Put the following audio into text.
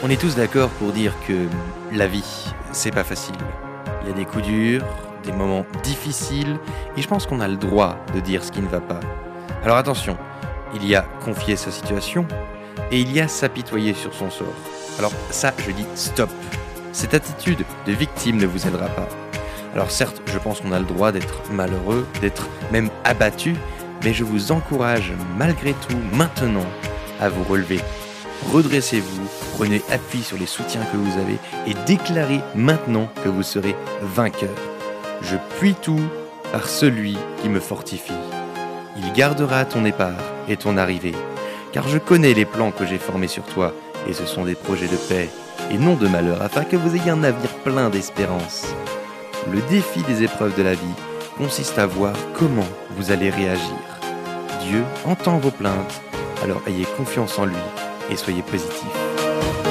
On est tous d'accord pour dire que la vie, c'est pas facile. Il y a des coups durs, des moments difficiles, et je pense qu'on a le droit de dire ce qui ne va pas. Alors attention, il y a confier sa situation, et il y a s'apitoyer sur son sort. Alors ça, je dis stop. Cette attitude de victime ne vous aidera pas. Alors certes, je pense qu'on a le droit d'être malheureux, d'être même abattu, mais je vous encourage malgré tout maintenant à vous relever. Redressez-vous, prenez appui sur les soutiens que vous avez et déclarez maintenant que vous serez vainqueur. Je puis tout par celui qui me fortifie. Il gardera ton départ et ton arrivée, car je connais les plans que j'ai formés sur toi, et ce sont des projets de paix et non de malheur, afin que vous ayez un avenir plein d'espérance. Le défi des épreuves de la vie consiste à voir comment vous allez réagir. Dieu entend vos plaintes, alors ayez confiance en lui et soyez positif.